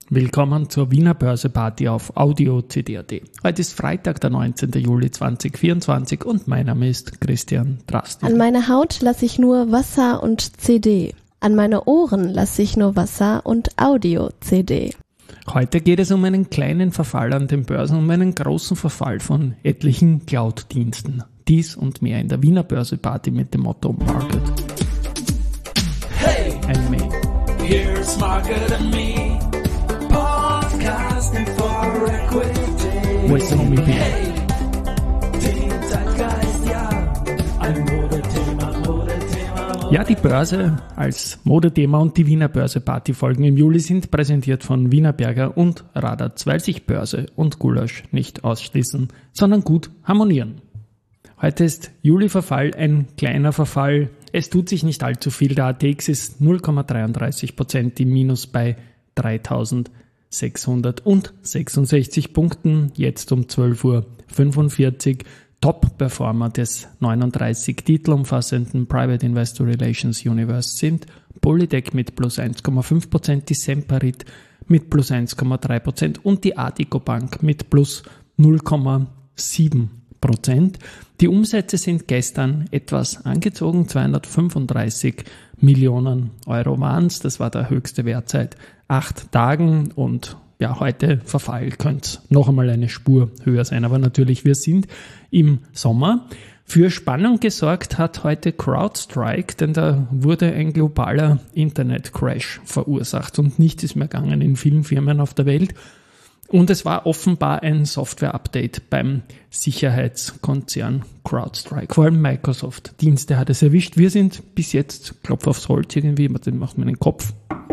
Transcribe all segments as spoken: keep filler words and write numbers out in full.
Willkommen zur Wiener Börse-Party auf Audio C D punkt A T. Heute ist Freitag, der neunzehnten Juli zweitausendvierundzwanzig und mein Name ist Christian Drastil. An meine Haut lasse ich nur Wasser und C D. An meine Ohren lasse ich nur Wasser und Audio-C D. Heute geht es um einen kleinen Verfall an den Börsen, um einen großen Verfall von etlichen Cloud-Diensten. Dies und mehr in der Wiener Börse-Party mit dem Motto Market. Hey, and me. Here's Market and Me, podcasting for equity. Where's the homie been? Hey, den Zeitgeist, ja, ein Modethema, Modethema. Ja, die Börse als Modethema und die Wiener Börse-Party-Folgen im Juli sind präsentiert von Wienerberger und Radatz, weil sich Börse und Gulasch nicht ausschließen, sondern gut harmonieren. Heute ist Juli-Verfall, ein kleiner Verfall. Es tut sich nicht allzu viel. Der A T X ist null Komma dreiunddreißig Prozent im Minus bei dreitausendsechshundertsechsundsechzig Punkten. Jetzt um zwölf Uhr fünfundvierzig. Top-Performer des neununddreißig Titel umfassenden Private Investor Relations Universe sind Polytech mit plus eins Komma fünf Prozent, die Semperit mit plus eins Komma drei Prozent und die Addiko Bank mit plus null Komma sieben Prozent. Die Umsätze sind gestern etwas angezogen, zweihundertfünfunddreißig Millionen Euro waren es. Das war der höchste Wert seit acht Tagen und ja, heute Verfall könnte es noch einmal eine Spur höher sein. Aber natürlich, wir sind im Sommer. Für Spannung gesorgt hat heute CrowdStrike, denn da wurde ein globaler Internet-Crash verursacht und nichts ist mehr gegangen in vielen Firmen auf der Welt. Und es war offenbar ein Software-Update beim Sicherheitskonzern CrowdStrike. Vor allem Microsoft-Dienste hat es erwischt. Wir sind bis jetzt, Klopf aufs Holz irgendwie, das macht mir den Kopf,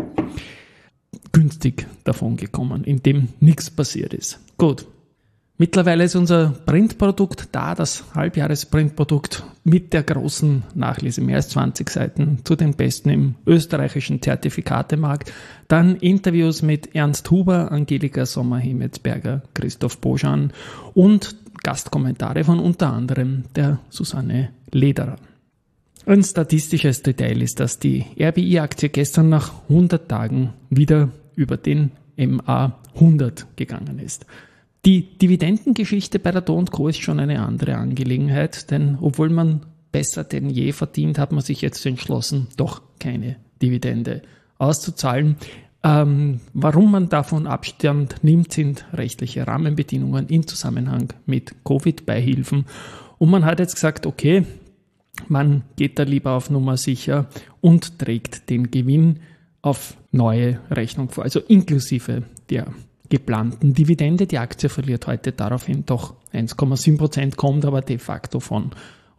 günstig davon gekommen, indem nichts passiert ist. Gut. Mittlerweile ist unser Printprodukt da, das Halbjahres-Printprodukt mit der großen Nachlese, mehr als zwanzig Seiten zu den besten im österreichischen Zertifikatemarkt. Dann Interviews mit Ernst Huber, Angelika Sommer-Hemetsberger, Christoph Boschan und Gastkommentare von unter anderem der Susanne Lederer. Ein statistisches Detail ist, dass die R B I-Aktie gestern nach hundert Tagen wieder über den M A hundert gegangen ist. Die Dividendengeschichte bei der Do und Co. ist schon eine andere Angelegenheit, denn obwohl man besser denn je verdient, hat man sich jetzt entschlossen, doch keine Dividende auszuzahlen. Ähm, warum man davon Abstand nimmt, sind rechtliche Rahmenbedingungen im Zusammenhang mit Covid-Beihilfen. Und man hat jetzt gesagt, okay, man geht da lieber auf Nummer sicher und trägt den Gewinn auf neue Rechnung vor, also inklusive der geplanten Dividende. Die Aktie verliert heute daraufhin doch eins Komma sieben Prozent, kommt aber de facto von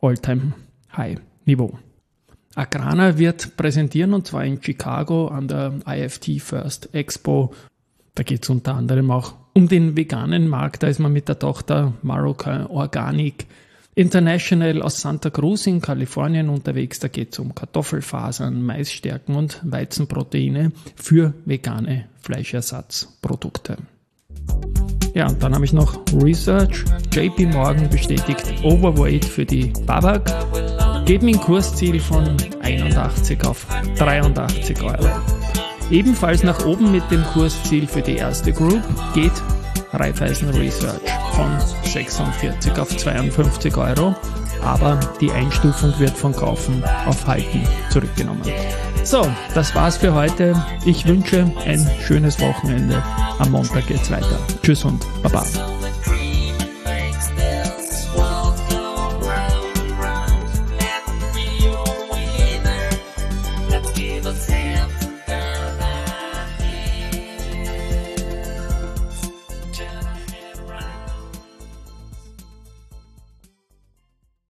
All-Time-High-Niveau. Agrana wird präsentieren und zwar in Chicago an der I F T First Expo. Da geht es unter anderem auch um den veganen Markt. Da ist man mit der Tochter Maroka Organic International aus Santa Cruz in Kalifornien unterwegs. Da geht es um Kartoffelfasern, Maisstärken und Weizenproteine für vegane Fleischersatzprodukte. Ja, und dann habe ich noch Research. J P Morgan bestätigt Overweight für die Babak. Geben ein Kursziel von einundachtzig auf dreiundachtzig Euro. Ebenfalls nach oben mit dem Kursziel für die erste Group geht Raiffeisen Research von sechsundvierzig auf zweiundfünfzig Euro, aber die Einstufung wird von Kaufen auf Halten zurückgenommen. So, das war's für heute. Ich wünsche ein schönes Wochenende. Am Montag geht's weiter. Tschüss und Baba.